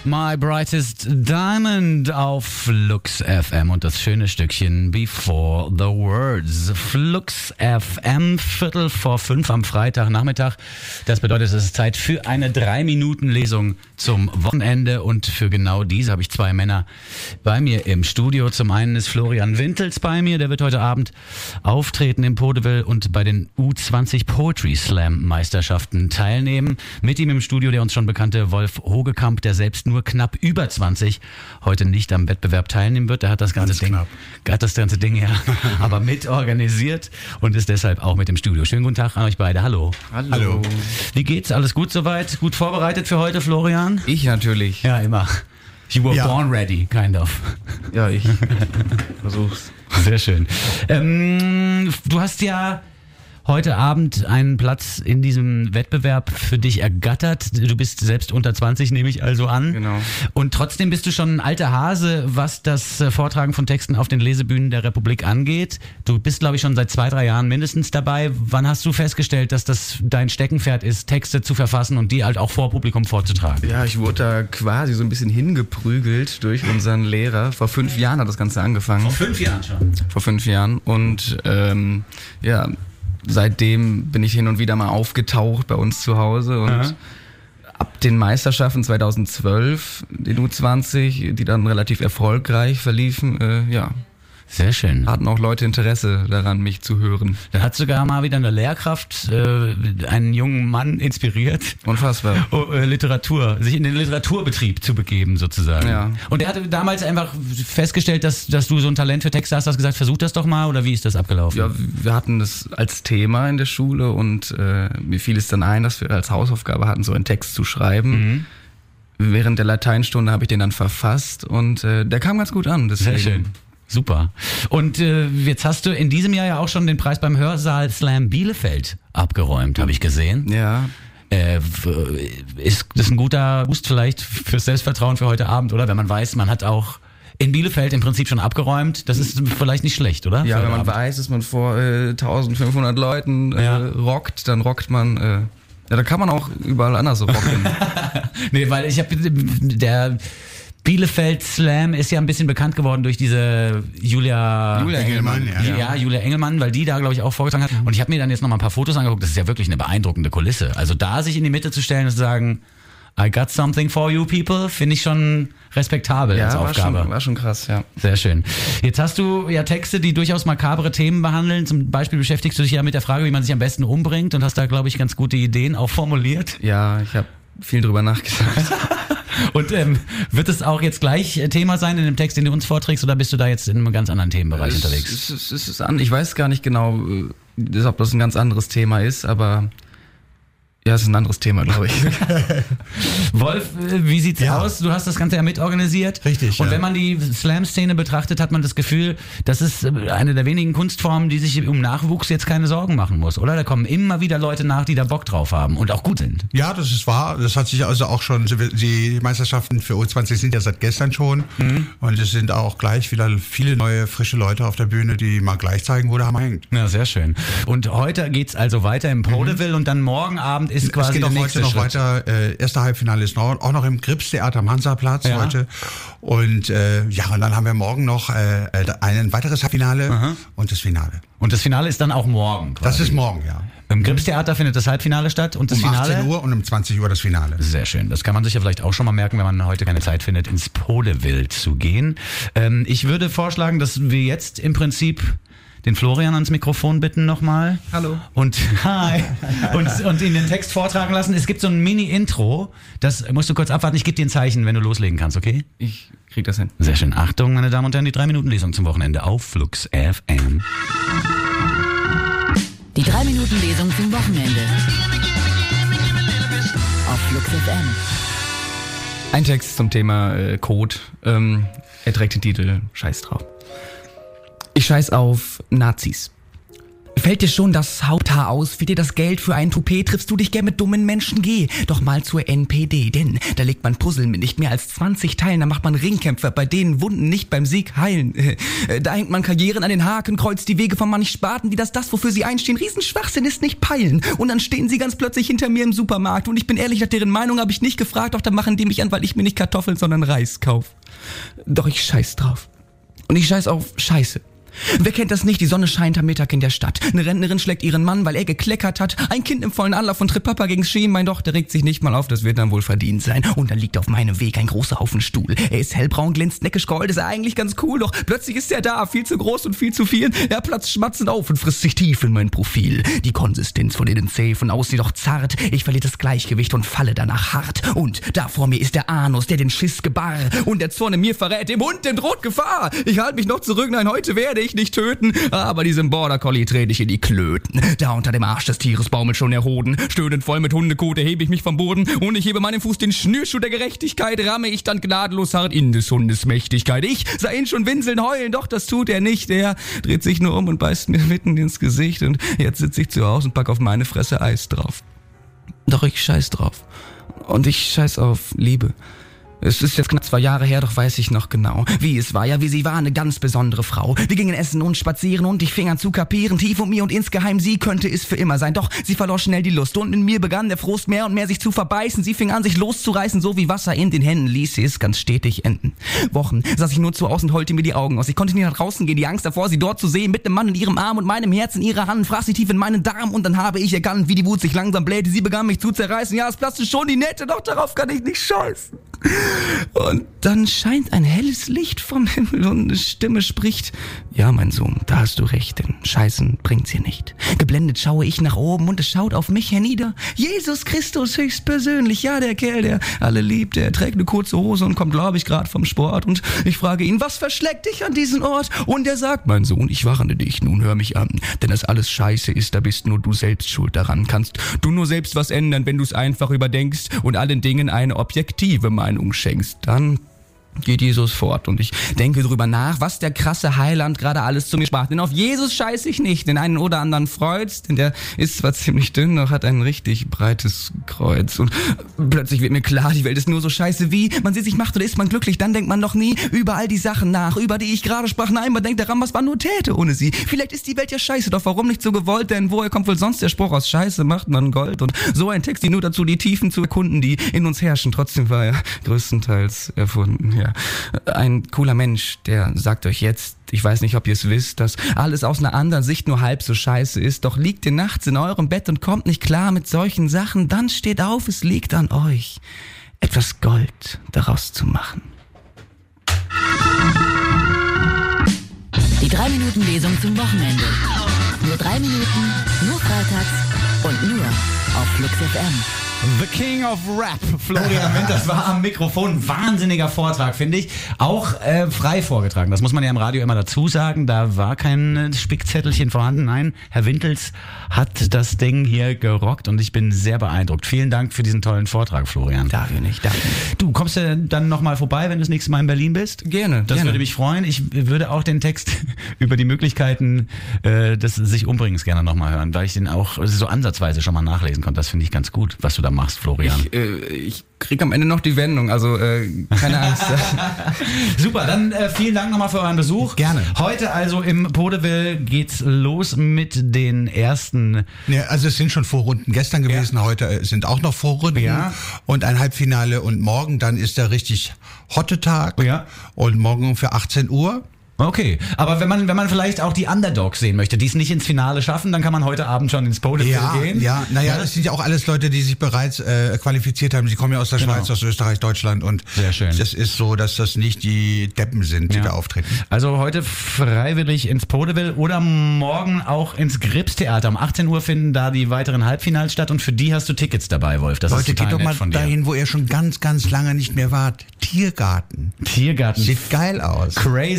My Brightest Diamond auf Flux FM und das schöne Stückchen Before the Words. Flux FM, 4:45 am Freitagnachmittag. Das bedeutet, es ist Zeit für eine 3-Minuten-Lesung zum Wochenende und für genau diese habe ich zwei Männer bei mir im Studio. Zum einen ist Florian Wintels bei mir, der wird heute Abend auftreten im Podeville und bei den U20 Poetry Slam Meisterschaften teilnehmen. Mit ihm im Studio der uns schon bekannte Wolf Hogekamp, der selbst nur knapp über 20 heute nicht am Wettbewerb teilnehmen wird. Der hat das ganze Ding ja aber mit organisiert und ist deshalb auch mit im Studio. Schönen guten Tag an euch beide. Hallo. Hallo. Wie geht's? Alles gut soweit? Gut vorbereitet für heute, Florian? Ich natürlich. Ja, immer. You were born ready, kind of. Ja, ich versuch's. Sehr schön. Du hast ja heute Abend einen Platz in diesem Wettbewerb für dich ergattert. Du bist selbst unter 20, nehme ich also an. Genau. Und trotzdem bist du schon ein alter Hase, was das Vortragen von Texten auf den Lesebühnen der Republik angeht. Du bist, glaube ich, schon seit 2-3 Jahren mindestens dabei. Wann hast du festgestellt, dass das dein Steckenpferd ist, Texte zu verfassen und die halt auch vor Publikum vorzutragen? Ja, ich wurde da quasi so ein bisschen hingeprügelt durch unseren Lehrer. Vor 5 Jahren hat das Ganze angefangen. Vor 5 Jahren schon? Vor 5 Jahren. Und ja, seitdem bin ich hin und wieder mal aufgetaucht bei uns zu Hause und ab den Meisterschaften 2012, den U20, die dann relativ erfolgreich verliefen, ja. Sehr schön. Hatten auch Leute Interesse daran, mich zu hören. Dann hat sogar mal wieder eine Lehrkraft einen jungen Mann inspiriert. Unfassbar. Sich in den Literaturbetrieb zu begeben sozusagen. Ja. Und er hatte damals einfach festgestellt, dass du so ein Talent für Texte hast, gesagt, versuch das doch mal, oder wie ist das abgelaufen? Ja, wir hatten das als Thema in der Schule und mir fiel es dann ein, dass wir als Hausaufgabe hatten, so einen Text zu schreiben. Während der Lateinstunde habe ich den dann verfasst und der kam ganz gut an. Deswegen. Sehr schön. Super. Und jetzt hast du in diesem Jahr ja auch schon den Preis beim Hörsaal Slam Bielefeld abgeräumt, habe ich gesehen. Ja. Ist das ein guter Boost vielleicht fürs Selbstvertrauen für heute Abend, oder? Wenn man weiß, man hat auch in Bielefeld im Prinzip schon abgeräumt, das ist vielleicht nicht schlecht, oder? Ja, wenn man weiß, dass man vor 1500 Leuten rockt, dann rockt man... ja, da kann man auch überall anders rocken. Nee, weil der Bielefeld Slam ist ja ein bisschen bekannt geworden durch diese Julia Engelmann. Ja, Julia Engelmann, weil die da, glaube ich, auch vorgetragen hat. Und ich habe mir dann jetzt noch mal ein paar Fotos angeguckt. Das ist ja wirklich eine beeindruckende Kulisse. Also da sich in die Mitte zu stellen und zu sagen, I got something for you people, finde ich schon respektabel als Aufgabe. War schon krass, ja. Sehr schön. Jetzt hast du ja Texte, die durchaus makabre Themen behandeln. Zum Beispiel beschäftigst du dich ja mit der Frage, wie man sich am besten umbringt und hast da, glaube ich, ganz gute Ideen auch formuliert. Ja, ich habe viel drüber nachgedacht. Und wird es auch jetzt gleich Thema sein in dem Text, den du uns vorträgst, oder bist du da jetzt in einem ganz anderen Themenbereich unterwegs? Ich weiß gar nicht genau, ob das ein ganz anderes Thema ist, aber ja, es ist ein anderes Thema, glaube ich. Wolf, wie sieht's aus? Du hast das Ganze ja mitorganisiert. Richtig, Und wenn man die Slam-Szene betrachtet, hat man das Gefühl, das ist eine der wenigen Kunstformen, die sich um Nachwuchs jetzt keine Sorgen machen muss, oder? Da kommen immer wieder Leute nach, die da Bock drauf haben und auch gut sind. Ja, das ist wahr. Das hat sich also auch schon, die Meisterschaften für U20 sind ja seit gestern schon. Und es sind auch gleich wieder viele neue, frische Leute auf der Bühne, die mal gleich zeigen, wo der Hammer hängt. Ja, sehr schön. Und heute geht's also weiter im Podeville und dann morgen Abend ist quasi es geht der auch nächste heute noch Schritt. weiter. Erste Halbfinale ist auch noch im Gripstheater am Hansaplatz heute. Und und dann haben wir morgen noch ein weiteres Halbfinale und das Finale. Und das Finale ist dann auch morgen quasi. Das ist morgen, ja. Im Gripstheater findet das Halbfinale statt und das Um Finale? 18 Uhr und um 20 Uhr das Finale. Sehr schön. Das kann man sich ja vielleicht auch schon mal merken, wenn man heute keine Zeit findet, ins Podeville zu gehen. Ich würde vorschlagen, dass wir jetzt im Prinzip den Florian ans Mikrofon bitten nochmal. Hallo. Und hi. Und ihn den Text vortragen lassen. Es gibt so ein Mini-Intro. Das musst du kurz abwarten. Ich gebe dir ein Zeichen, wenn du loslegen kannst, okay? Ich krieg das hin. Sehr schön. Achtung, meine Damen und Herren, die 3-Minuten-Lesung zum Wochenende auf Flux FM. Die 3-Minuten-Lesung zum Wochenende auf Flux FM. Ein Text zum Thema Code. Er trägt den Titel Scheiß drauf. Ich scheiß auf Nazis. Fällt dir schon das Haupthaar aus? Fehlt dir das Geld für ein Toupet? Triffst du dich gern mit dummen Menschen? Geh doch mal zur NPD, denn da legt man Puzzle mit nicht mehr als 20 Teilen. Da macht man Ringkämpfer, bei denen Wunden nicht beim Sieg heilen. Da hängt man Karrieren an den Haken, kreuzt die Wege von manch Spaten, die das, wofür sie einstehen. Riesenschwachsinn ist nicht peilen. Und dann stehen sie ganz plötzlich hinter mir im Supermarkt. Und ich bin ehrlich, nach deren Meinung habe ich nicht gefragt, doch da machen die mich an, weil ich mir nicht Kartoffeln, sondern Reis kauf. Doch ich scheiß drauf. Und ich scheiß auf Scheiße. Wer kennt das nicht? Die Sonne scheint am Mittag in der Stadt. Eine Rentnerin schlägt ihren Mann, weil er gekleckert hat. Ein Kind im vollen Anlauf und tritt Papa gegen's Schienen. Mein Doch, der regt sich nicht mal auf, das wird dann wohl verdient sein. Und dann liegt auf meinem Weg ein großer Haufen Stuhl. Er ist hellbraun, glänzt, neckisch Gold, ist eigentlich ganz cool. Doch plötzlich ist er da, viel zu groß und viel zu viel. Er platzt schmatzend auf und frisst sich tief in mein Profil. Die Konsistenz von innen zäh, von außen jedoch zart. Ich verliere das Gleichgewicht und falle danach hart. Und da vor mir ist der Anus, der den Schiss gebar. Und der Zorn in mir verrät, dem Hund, dem droht Gefahr. Ich halte mich noch zurück, nein, heute werde ich nicht töten. Aber diesem Border Collie trete ich in die Klöten. Da unter dem Arsch des Tieres baumelt schon der Hoden. Stöhnend voll mit Hundekot erhebe ich mich vom Boden. Und ich hebe meinen Fuß den Schnürschuh der Gerechtigkeit. Ramme ich dann gnadenlos hart in des Hundes Mächtigkeit. Ich sah ihn schon winseln, heulen, doch das tut er nicht. Er dreht sich nur um und beißt mir mitten ins Gesicht. Und jetzt sitze ich zu Hause und pack auf meine Fresse Eis drauf. Doch ich scheiß drauf. Und ich scheiß auf Liebe. Es ist jetzt knapp 2 Jahre her, doch weiß ich noch genau, wie es war, ja wie sie war, eine ganz besondere Frau. Wir gingen essen und spazieren und ich fing an zu kapieren, tief um mir und insgeheim, sie könnte es für immer sein. Doch sie verlor schnell die Lust und in mir begann der Frust mehr und mehr sich zu verbeißen. Sie fing an, sich loszureißen, so wie Wasser in den Händen, ließ sie es ganz stetig enden. Wochen saß ich nur zu Hause und heulte mir die Augen aus. Ich konnte nicht nach draußen gehen, die Angst davor, sie dort zu sehen, mit einem Mann in ihrem Arm und meinem Herz in ihrer Hand, fraß sie tief in meinen Darm und dann habe ich erkannt, wie die Wut sich langsam blähte. Sie begann mich zu zerreißen, ja es platzte schon die Nähte, doch darauf kann ich nicht scheißen. Und dann scheint ein helles Licht vom Himmel und eine Stimme spricht: Ja, mein Sohn, da hast du recht, denn Scheißen bringt's hier nicht. Geblendet schaue ich nach oben und es schaut auf mich hernieder. Jesus Christus höchstpersönlich, ja, der Kerl, der alle liebt, der trägt eine kurze Hose und kommt, glaube ich, gerade vom Sport. Und ich frage ihn, was verschlägt dich an diesen Ort? Und er sagt, mein Sohn, ich warne dich, nun hör mich an. Denn das alles Scheiße ist, da bist nur du selbst schuld daran. Kannst du nur selbst was ändern, wenn du's einfach überdenkst und allen Dingen eine objektive Meinung schenkst. Dann geht Jesus fort und ich denke drüber nach, was der krasse Heiland gerade alles zu mir sprach. Denn auf Jesus scheiße ich nicht, den einen oder anderen freut's, denn der ist zwar ziemlich dünn, doch hat ein richtig breites Kreuz. Und plötzlich wird mir klar, die Welt ist nur so scheiße wie, man sie sich macht oder ist man glücklich, dann denkt man noch nie über all die Sachen nach, über die ich gerade sprach. Nein, man denkt daran, was man nur täte ohne sie. Vielleicht ist die Welt ja scheiße, doch warum nicht so gewollt, denn woher kommt wohl sonst der Spruch, aus Scheiße macht man Gold? Und so ein Text, die nur dazu, die Tiefen zu erkunden, die in uns herrschen. Trotzdem war er größtenteils erfunden, ja. Ein cooler Mensch, der sagt euch jetzt, ich weiß nicht, ob ihr es wisst, dass alles aus einer anderen Sicht nur halb so scheiße ist, doch liegt ihr nachts in eurem Bett und kommt nicht klar mit solchen Sachen, dann steht auf, es liegt an euch, etwas Gold daraus zu machen. Die 3-Minuten-Lesung zum Wochenende. Nur 3 Minuten, nur freitags und nur auf Flux FM. The King of Rap, Florian Winters war am Mikrofon. Wahnsinniger Vortrag, finde ich. Auch frei vorgetragen. Das muss man ja im Radio immer dazu sagen. Da war kein Spickzettelchen vorhanden. Nein, Herr Wintels hat das Ding hier gerockt und ich bin sehr beeindruckt. Vielen Dank für diesen tollen Vortrag, Florian. Dafür nicht, dafür nicht. Du kommst ja dann nochmal vorbei, wenn du das nächste Mal in Berlin bist? Gerne. Das würde mich freuen. Ich würde auch den Text über die Möglichkeiten des sich Umbringens gerne nochmal hören, weil ich den auch so ansatzweise schon mal nachlesen konnte. Das finde ich ganz gut, was du da machst, Florian. Ich krieg am Ende noch die Wendung, also keine Angst. Super, dann vielen Dank nochmal für euren Besuch. Gerne. Heute also im Podeville geht's los mit den ersten... Ja, also es sind schon Vorrunden gestern gewesen, heute sind auch noch Vorrunden und ein Halbfinale und morgen dann ist der richtig hotte Tag und morgen für 18 Uhr. Okay, aber wenn man vielleicht auch die Underdogs sehen möchte, die es nicht ins Finale schaffen, dann kann man heute Abend schon ins Podeville gehen. Ja, naja, das sind ja auch alles Leute, die sich bereits qualifiziert haben. Sie kommen ja aus der Schweiz, aus Österreich, Deutschland und sehr schön. Das ist so, dass das nicht die Deppen sind, die da auftreten. Also heute freiwillig ins Podeville oder morgen auch ins Gripstheater. Um 18 Uhr finden da die weiteren Halbfinals statt und für die hast du Tickets dabei, Wolf. Das Leute, ist total geht doch nett mal dahin, wo ihr schon ganz, ganz lange nicht mehr wart. Tiergarten. Tiergarten. Sieht geil aus. Crazy Bezirk.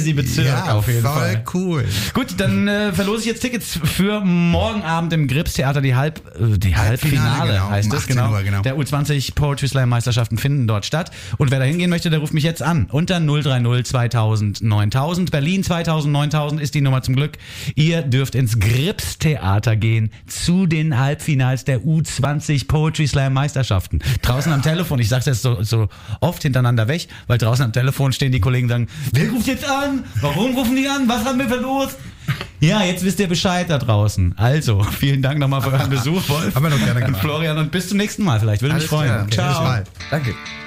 Ja, auf jeden voll Fall. cool. Gut, dann verlose ich jetzt Tickets für morgen Abend im Gripstheater, die Halbfinale genau, heißt um es, 18 Uhr, genau. Der U20 Poetry Slam Meisterschaften finden dort statt. Und wer da hingehen möchte, der ruft mich jetzt an. Unter 030 2000 9000. Berlin 2000 9000 ist die Nummer zum Glück. Ihr dürft ins Gripstheater gehen zu den Halbfinals der U20 Poetry Slam Meisterschaften. Draußen am Telefon, ich sag's jetzt so oft hintereinander weg, weil draußen am Telefon stehen die Kollegen und sagen, wer ruft jetzt an? Warum rufen die an? Was haben wir verlost? Ja, jetzt wisst ihr Bescheid da draußen. Also, vielen Dank nochmal für euren Besuch, Wolf. Haben wir doch gerne und gemacht. Florian, und bis zum nächsten Mal vielleicht. Würde mich Alles freuen. klar. Ciao. Bis bald. Danke.